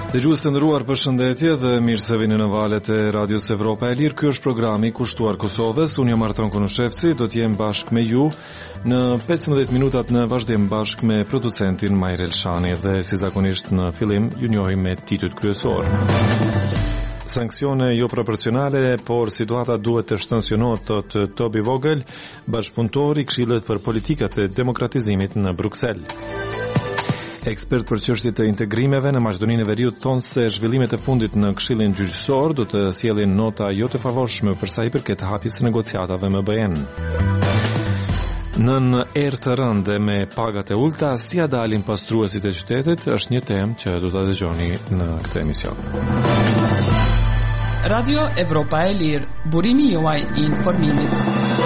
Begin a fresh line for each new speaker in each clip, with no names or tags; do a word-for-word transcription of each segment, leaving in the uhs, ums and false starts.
Dëgjues të nderuar, përshëndetje dhe mirë se vini në valët e Radios Evropa e Lirë. Ky është programi kushtuar Kosovës. Unë jam Arton Konushevci, do të jem bashkë me ju në pesëmbëdhjetë minutat në vazhdim bashkë me producentin Majr Elshani dhe si zakonisht në fillim ju njohim me titujt kryesor. Sanksione jo proporcionale, por situata duhet të shtensionohet, thot Toby Vogel, bashkëpunëtor i Këshillit për Politikat e Demokratizimit në Bruksel. Ekspert për çështjet të integrimeve në Maqedoninë e Veriut thonë se zhvillimet e fundit në Këshillin Gjyqësor do të sjellin nota jo të favorshme për sa i përket hapjes së negociatave me B E N. Nën erë të rënde me pagat e ulta, si ja dalin pastruesit e qytetit, është një temë që do ta dëgjoni në këtë emision.
Radio Evropa e Lirë, burimi juaj i informimit.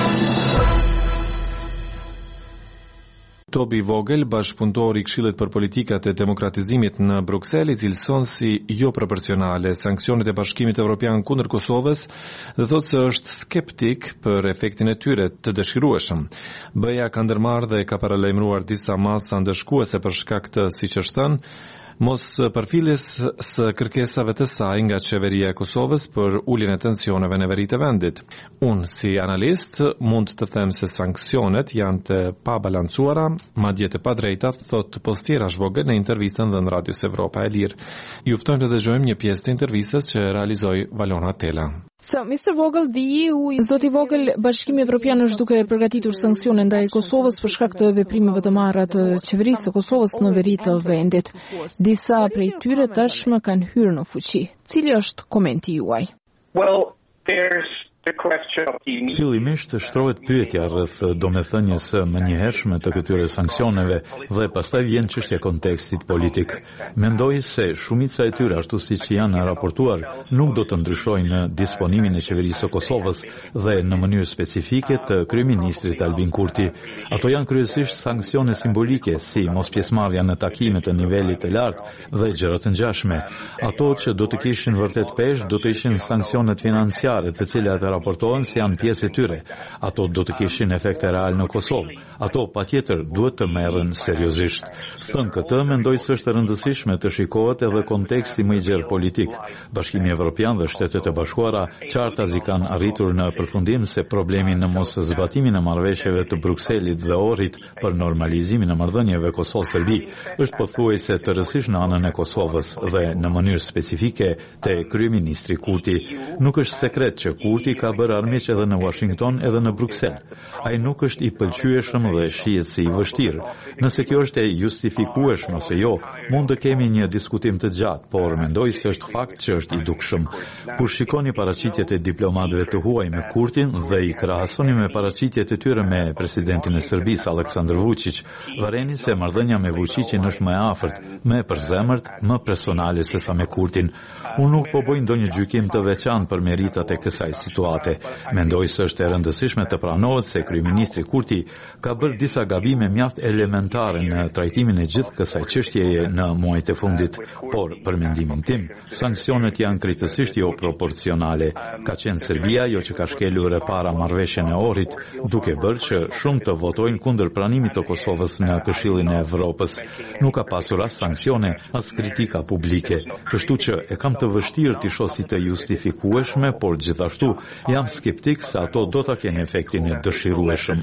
Toby Vogel, bashkëpunëtor i Këshillit për Politikat e Demokratizimit në Bruksel, i cilëson si jo proporcionale sanksionet e Bashkimit Evropian kundër Kosovës dhe thotë se është skeptik për efektin e tyre të dëshirueshëm. B E A ka ndërmarrë dhe ka paralajmëruar disa masa ndëshkuese për shkak të, siç është thënë, mos përfiljes së kërkesave të saj nga qeveria e Kosovës për uljen e tensioneve në veri të vendit. Unë, si analist, mund të them se sanksionet janë të pabalancuara, madje të padrejta, thot Postiera Vogel në intervistën dhe në Radios Evropa e Lirë. Ju ftojmë të dëgjojmë një pjesë të intervistës që realizoi Valona Tela.
So, mister Vogel, the E U, Zoti Vogel, Bashkimi Evropian është duke përgatitur sanksione ndaj Kosovës për shkak të veprimeve të marra të qeverisë së Kosovës në veri të vendit. Disa prej tyre tashmë kanë hyrë në fuqi. Cili është komenti juaj?
Well, there's the question of the
Fillimisht shtrohet pyetja rreth domethënies menjëhershme të këtyre sanksioneve dhe pastaj vjen çështja e kontekstit politik. Mendoj se shumica e tyre, ashtu siç janë raportuar, nuk do të ndryshojnë disponimin e qeverisë së Kosovës dhe në mënyrë specifike të kryeministrit Albin Kurti. Ato janë kryesisht sanksione simbolike, si mospjesëmarrja në takime të nivelit të lartë dhe gjëra të ngjashme. Ato që do të kishin vërtet peshë do të ishin sanksionet financiare, të cilat raportohen se janë pjesë e tyre. Ato do të kishin efekte real në Kosovë. Ato patjetër duhet të merren seriozisht. Thënë këtë, mendoj se është e rëndësishme të shikohet edhe konteksti më i gjerë politik. Bashkimi Evropian dhe Shtetet e Bashkuara qartazi kanë arritur në përfundim se problemi në mos zbatimin e marrëveshjeve të Brukselit dhe Ohrit për normalizimin e marrëdhënieve Kosovë-Serbi është pothuajse të rëndësishme në anën e Kosovës dhe në mënyrë specifike te kryeministri Kurti. Nuk është sekret që Kurti ka bërë armiq edhe në Washington edhe në Bruksel. Ai nuk është i pëlqyeshëm dhe shihet si i vështirë. Nëse kjo është e justifikueshme ose jo, mund të kemi një diskutim të gjatë, por mendoj se është fakt që është i dukshëm. Kur shikoni paraqitjet e diplomatëve të huaj me Kurtin dhe i krahasoni me paraqitjet e tyre me presidentin e Serbisë Aleksandar Vučić, vëreni se marrëdhënia me Vučićin është më e afërt, më e përzemërt, më personale se sa me Kurtin. Unë nuk po bëj ndonjë gjykim të veçantë për meritat e kësaj situate. Mendoj se është e rëndësishme të pranohet se kryeministri Kurti ka bërë disa gabime mjaft elementare në trajtimin e gjithë kësaj çështjeje në muajt e fundit, por për mendimin tim, sanksionet janë krejtësisht jo proporcionale. Ka qenë Serbia jo që ka shkelur e para marrëveshjen e Ohrit, duke bërë që shumë të votojnë kundër pranimit të Kosovës në Këshillin e Evropës. Nuk ka pasur as sanksione, as kritika publike, kështu që e kam të vështirë të shoh si të justifikueshme, por gjithashtu jam skeptik se ato do ta kenë efektin e dëshirueshëm.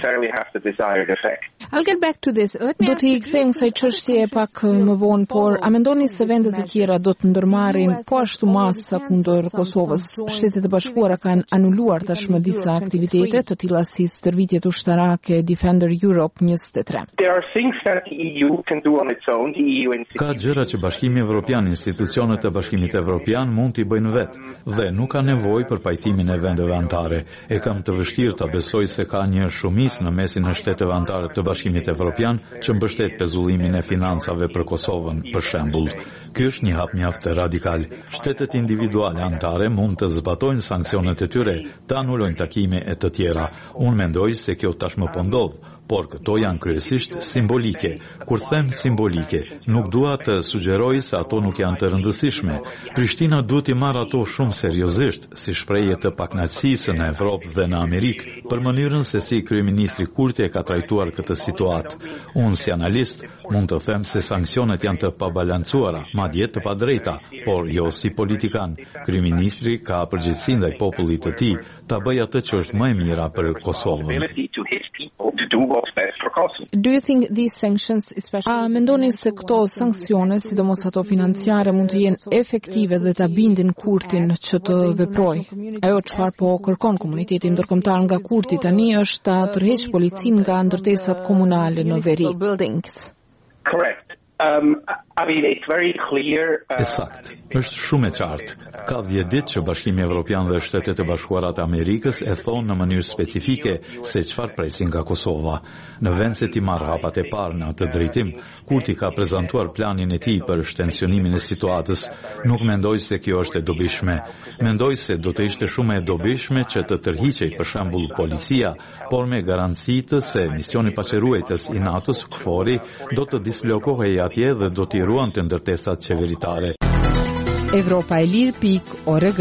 I'll get back to this. Do t'i kthejmë kësaj çështje pak më vonë, por a mendoni se vendet e tjera do të ndërmarrin po ashtu masa kundër Kosovës? Shtetet e Bashkuara kanë anuluar tashmë disa aktivitete, të tilla si stërvitjet ushtarake Defender Europe njëzet e tre.
Ka gjëra që Bashkimi Evropian, institucionet e Bashkimit Evropian mund t'i bëjnë vetë dhe nuk ka nevojë për pajtimin e vendeve anëtare. E kam të vështirë ta besoj se ka një shumicë në mesin e shteteve anëtare të Bashkimit Evropian që mbështet pezullimin e financave për Kosovën, për shembull. Ky është një hap mjaft radikal. Shtetet individuale anëtare mund të zbatojnë sanksionet e tyre, të anulojnë takime e të tjera. Unë mendoj se kjo tashmë po ndodh, por këto janë kryesisht simbolike. Kur them simbolike, nuk dua të sugjeroj se ato nuk janë të rëndësishme. Prishtina duhet i marrë ato shumë seriozisht, si shprehje të pakënaqësisë në Evropë dhe në Amerikë, për mënyrën se si kryeministri Kurti e ka trajtuar këtë situatë. Unë si analist mund të them se sanksionet janë të pabalancuara, madje të padrejta, por jo si politikan. Kryeministri ka përgjegjësi ndaj popullit të tij ta bëjë atë që është më e mira për Kosovën.
Do you think these sanctions, especially... A mendoni se këto sanksione, sidomos ato financiare, mund të jenë efektive dhe ta bindin Kurtin që të veprojë? Ajo çfarë po kërkon komuniteti ndërkombëtar nga Kurti tani është ta tërheqë policinë nga ndërtesat komunale në veri.
Correct. Um, I mean, it's very clear. Uh,
Sakt. Është shumë e qartë. Ka dhjetë ditë që Bashkimi Evropian dhe Shtetet e Bashkuara të Amerikës e thonë në mënyrë specifike se çfarë presin nga Kosova. Në vend se t'i marrë hapat e parë në atë drejtim, Kurti ka prezantuar planin e tij për shtensionimin e situatës. Nuk mendoj se kjo është e dobishme. Mendoj se do të ishte shumë e dobishme që të tërhiqej për shembull policia, por me garancitë se misioni paçeruetës i NATO-s KFOR-i do të dislokohej atje dhe do t'i ruante ndërtesat qeveritare.
Evropa e Lirë pikë org.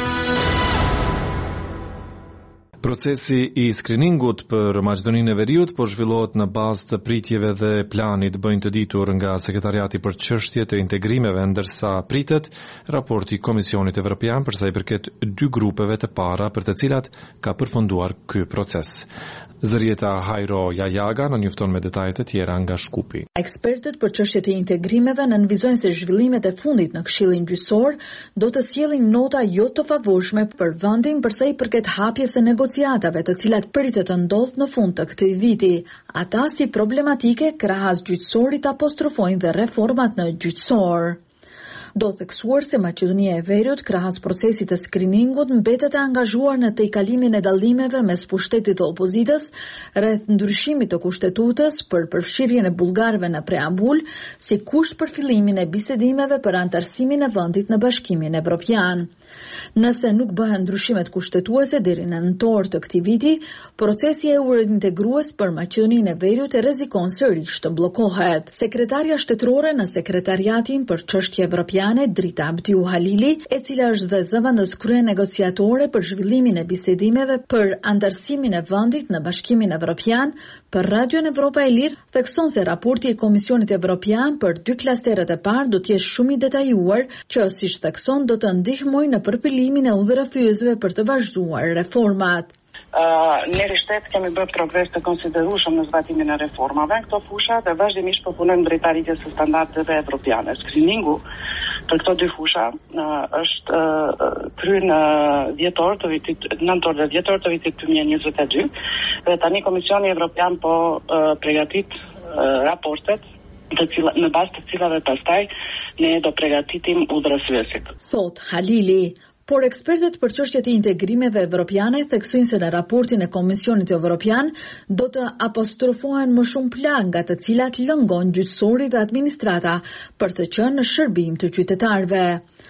Procesi i skriningut për Maqedoninë e Veriut po zhvillohet në bazë të pritjeve dhe planit bëjnë të ditur nga Sekretariati për çështje të integrimeve, ndërsa pritet raporti i Komisionit Evropian për sa i përket dy grupeve të para për të cilat ka përfunduar ky proces. Zërieta Hajro Jajaga në njofton me detajet e tjera nga Shkupi.
Ekspertët për çështjet e integrimeve nënvizojnë se zhvillimet e fundit në Këshillin Gjyqësor do të sjellin nota jo të favorshme për vendin për sa i përket hapjes së negociatave, të cilat pritet të ndodhë në fund të këtij viti. Ata si problematike krahas gjyqësorit apostrofojnë dhe reformat në gjyqësor. Do theksuar se Maqedonia e Veriut krahas procesit të skriningut mbetet e angazhuar në tejkalimin e dallimeve mes pushtetit të opozitës rreth ndryshimit të kushtetutës për përfshirjen e bullgarëve në preambull si kusht për fillimin e bisedimeve për antarësimin e vendit në Bashkimin Evropian. Nëse nuk bëhen ndryshimet kushtetuese deri në nëntor të këtij viti, procesi euro-integrues për Maqedoninë e Veriut e rrezikon sërish të bllokohet. Sekretarja shtetërore në Sekretariatin për çështje evropiane, Drita Abdiu Halili, e cila është dhe zëvendës krye negociatore për zhvillimin e bisedimeve për antarësimin e vendit në Bashkimin Evropian, për Radion Evropa e Lirë, thekson se raporti i Komisionit Evropian për dy klasteret e parë do të jetë shumë i detajuar, që siç thekson do të ndihmojë në përpilimin e udhërafyesve për të vazhduar reformat.
Uh, ne rishtet kemi bërë progres të konsiderueshëm në zbatimin e reformave në këto fusha dhe vazhdimisht përpunojmë drejtaritjes së standardeve evropiane. Skriningu për këto dy fusha uh, është uh, kryer në dhjetor të vitit nëntor dhe dhjetor të vitit dy mijë e njëzet e dy dhe tani Komisioni Evropian po uh, përgatit uh, raportet të cila, në bazë të cilave pastaj ne do përgatitim udhërafyesit.
Thot Halili. Por ekspertët për çështjet e integrimeve evropiane theksojnë se në raportin e Komisionit Evropian do të apostrofohen më shumë plan nga të cilat lëngon gjyqësori dhe administrata për të qenë në shërbim të qytetarëve.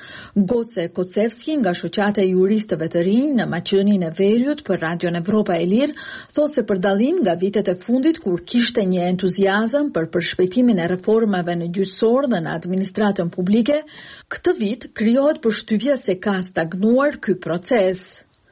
Goce Kocevski nga shoqata e juristëve të rinj në Maqedoninë e Veriut për Radion Evropa e Lirë thotë se për dallim nga vitet e fundit kur kishte një entuziazëm për përshpejtimin e reformave në gjyqësor dhe në administratën publike, këtë vit krijohet përshtypja se ka stagnuar ky proces.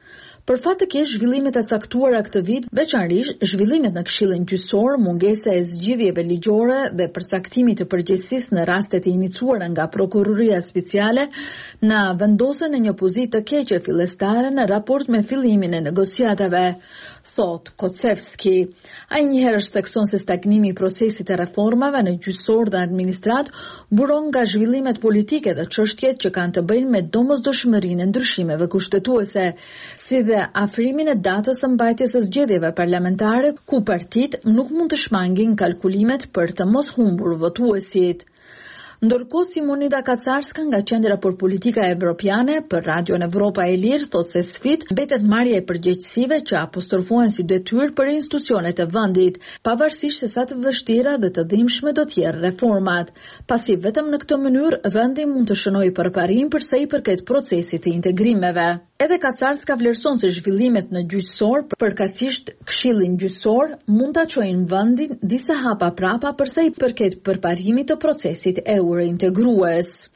Për fat të keq, zhvillimet e caktuara këtë vit, veçanërisht zhvillimet në Këshillin Gjyqësor, mungesa e zgjidhjeve ligjore dhe përcaktimit të përgjegjësisë në rastet e iniciuara nga Prokuroria Speciale, na vendosen në një pozitë të keqe fillestare në raport me fillimin e negociatave, thot Kocevski. Ai njëherë thekson se stagnimi i procesit të reformave në gjyqësor dhe administrat buron nga zhvillimet politike dhe çështjet që kanë të bëjnë me domosdoshmërinë e ndryshimeve kushtetuese, si dhe afrimin e datës së mbajtjes së zgjedhjeve parlamentare, ku partitë nuk mund të shmangin kalkulimet për të mos humbur votuesit. Ndërkohë Simonida Kacarska nga Qendra për Politika Evropiane për Radion Evropa e Lirë thotë se sfidë mbetet marrja e përgjegjësive që apostrofohen si detyrë për institucionet e vendit, pavarësisht se sa të vështira dhe të dhimbshme do të jenë reformat, pasi vetëm në këtë mënyrë vendi mund të shënojë përparim për sa i përket procesit të integrimeve. Edhe Kacarska vlerëson se zhvillimet në gjyqësor, përkatësisht Këshillin Gjyqësor, mund ta çojnë vendin disa hapa prapa për sa i përket përparimit të procesit euro integrues.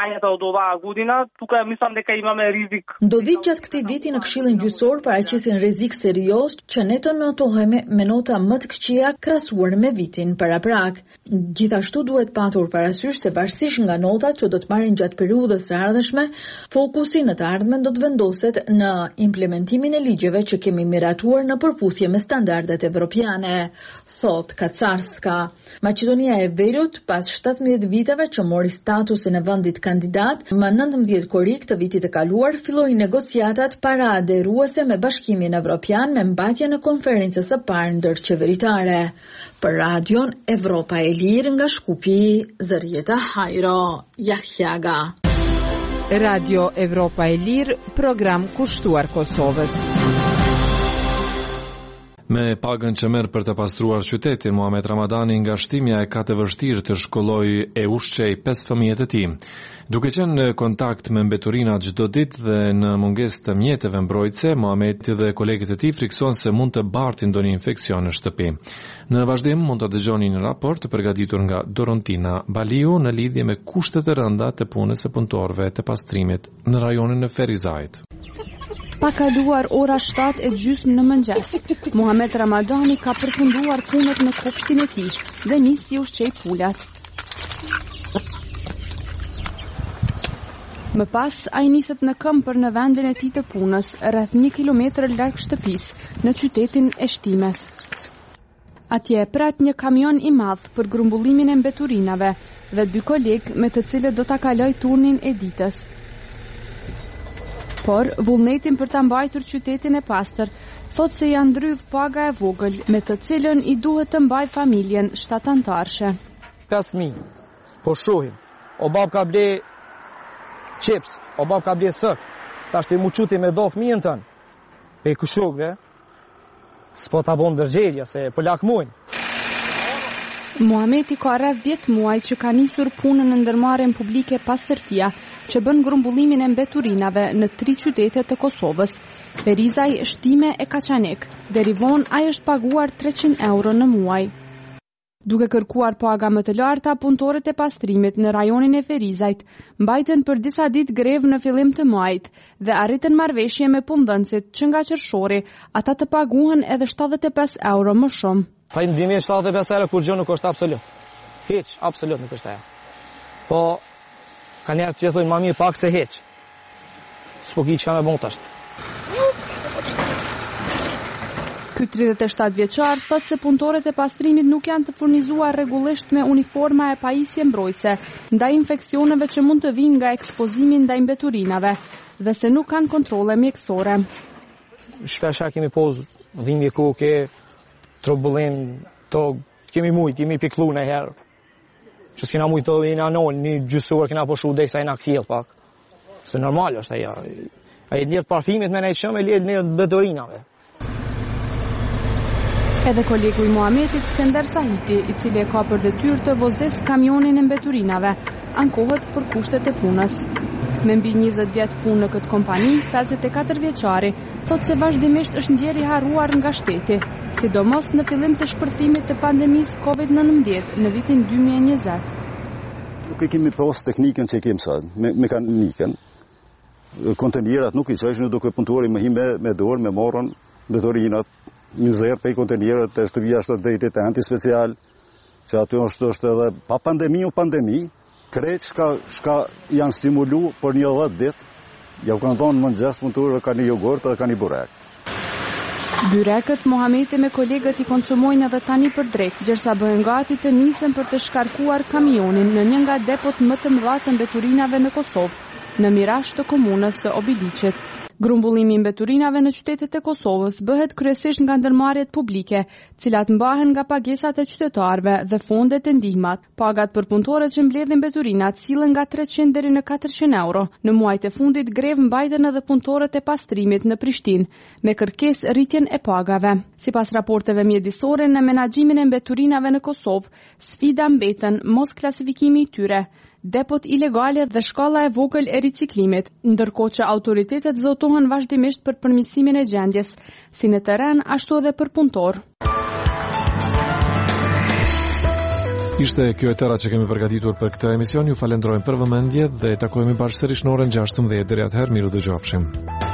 Ndodhit gjatë këtij viti në Këshillin Gjyqësor paraqesin rrezik serioz që ne të notohemi me nota më të këqija krahasuar me vitin paraprak. Gjithashtu duhet patur parasysh se pavarësisht nga notat që do të marrin gjatë periudhës së ardhshme, fokusi në të ardhmen do të vendoset në implementimin e ligjeve që kemi miratuar në përputhje me standardet evropiane, thot Kacarska. Maqedonia e Veriut, pas shtatëmbëdhjetë viteve që mori statusin e vendit kandidat, më nëntëmbëdhjetë korrik të vitit të kaluar filloi negociatat para aderuese me Bashkimin Evropian me mbajtje në konferencës së parë ndërqeveritare. Për Radion Evropa e Lirë nga Shkupi, Zërieta Hajro, Jahjaga.
Radio Evropa e Lirë, program kushtuar Kosovës.
Me pagën që merr për të pastruar qytetin, Muhamet Ramadani nga shtimja e ka të vështirë të shkollojë e ushqej pesë fëmijët e tij. Duke qenë në kontakt me mbeturinat çdo ditë dhe në mungesë të mjeteve mbrojtëse, Muhameti dhe kolegët e tij frikson se mund të bartin ndonjë infeksion në shtëpi. Në vazhdim mund të dëgjoni një raport të përgatitur nga Dorontina Baliu në lidhje me kushtet e rënda të punës së punëtorëve të pastrimit në rajonin e Ferizajt.
Pa kaluar ora shtatë e gjysmë në mëngjes, Muhamet Ramadani ka përfunduar punët në kopshtin e tij dhe nisi të ushqej pulat. Më pas, ai niset në këmbë për në vendin e tij të punës, rreth një kilometër larg shtëpisë, në qytetin e Shtimes. Atje pret një kamion i madh për grumbullimin e mbeturinave dhe dy kolegë me të cilët do ta kaloj turnin e ditës. Por, vullnetin për ta mbajtur qytetin e pastër, thot se janë ndrydh paga e vogël, me të cilën i duhet të mbaj familjen shtatantarshe.
pesë mijë, po shohim, o bab ka ble qips, o bab ka ble sëk, ta shte mu quti me do fëmijën tënë, pe kushokve, s'po ta bon dërgjelja, se po lakmojnë.
Muhameti ka rreth dhjetë muaj që ka nisur punën në ndërmarrjen publike pastërtia, që bën grumbullimin e mbeturinave në tri qytete të Kosovës, Ferizaj, Shtime e Kaçanek. Deri vonë ai është paguar treqind euro në muaj. Duke kërkuar paga më të larta, punëtorët e pastrimit në rajonin e Ferizajt mbajtën për disa ditë grevë në fillim të muajit dhe arritën marrëveshje me punëdhënësit që nga qershori ata të paguhen edhe shtatëdhjetë e pesë euro më shumë.
Pa në dimi shtatëdhjetë e pesë euro kur gjë nuk është absolut. Hiç, absolut nuk është ajo. Po ka njerë që thujnë ma mirë pak se heq. S'po ki që ka me bon të ashtë.
Ky tridhjetë e shtatë vjeçar thot se punëtorët e pastrimit nuk janë të furnizuar rregullisht me uniforma e pajisje mbrojtëse ndaj infeksioneve që mund të vinë nga ekspozimi ndaj mbeturinave dhe se nuk kanë kontrolle mjekësore.
Shpesha kemi poz dhimbje koke, trobullim, tog, kemi mujt, kemi piklu në herë. Që s'kina mujt të i nanol, një gjysor kina po shu dhe sa i nak fjell pak. Se normal është aja. Aja njërë parfimit me nejtë shumë e lijet njërë beturinave.
Edhe kolegu i Muhametit Skender Sahiti, i cili e ka për detyrë të vozes kamionin e mbeturinave, ankohet për kushtet e punës. Me mbi njëzet vjetë punë në këtë kompani, pesëdhjetë e katër vjeçari thot se vazhdimisht është ndjer i harruar nga shteti, sidomos në fillim të shpërthimit të pandemisë kovid nëntëmbëdhjetë në vitin dy mijë e njëzet.
Nuk e kemi pas teknikën që e kemi sa, me, mekanikën. Kontenierat nuk i qeshën duke punëtori me hime me dorë, me morën, betorinat, njëzër pe i kontenierat të shtëpia është dhe të anti special, që aty është, është edhe pa pandemi o pandemi, krejt shka, shka janë stimulu për një dhjetë ditë, ja u kanë thonë mëngjes punëtorëve ka një jogurt dhe ka një burek.
Byrekët Muhameti me kolegët i konsumojnë edhe tani për drejt, gjërsa bëhen gati të nisen për të shkarkuar kamionin në një nga depot më të mëdha të mbeturinave në Kosovë, në Mirash të komunës së Obiliqit. Grumbullimi i mbeturinave në qytetet e Kosovës bëhet kryesisht nga ndërmarrjet publike, cilat mbahen nga pagesat e qytetarëve dhe fondet e ndihmat. Pagat për punëtorët që mbledhin mbeturinat sillen nga treqind deri në katërqind euro. Në muajt e fundit grev mbajtën edhe punëtorët e pastrimit në Prishtinë, me kërkesë rritjen e pagave. Sipas raporteve mjedisore në menaxhimin e mbeturinave në Kosovë, sfida mbeten mos klasifikimi i tyre, depot ilegale dhe shkalla e vogël e riciklimit, ndërkohë që autoritetet zotohen vazhdimisht për përmirësimin e gjendjes, si në terren ashtu edhe për punëtor.
Ishte kjo e tëra që kemi përgatitur për këtë emision. Ju falenderojmë për vëmendje dhe takojmë bashkë sërish në orën gjashtëmbëdhjetë. Deri atëherë, miru dëgjofshim.